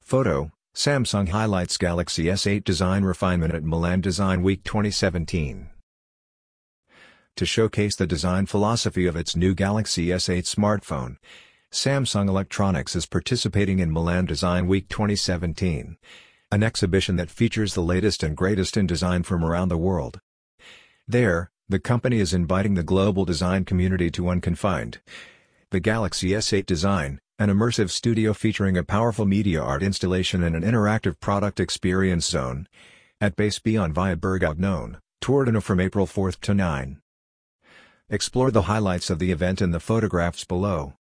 Photo: Samsung highlights Galaxy S8 design refinement at Milan Design Week 2017. To showcase the design philosophy of its new Galaxy S8 smartphone, Samsung Electronics is participating in Milan Design Week 2017, an exhibition that features the latest and greatest in design from around the world. There, the company is inviting the global design community to unconfined. The Galaxy S8 Design, an immersive studio featuring a powerful media art installation and an interactive product experience zone, at Base Beyond via Bergognon, Tordino from April 4 to 9. Explore the highlights of the event in the photographs below.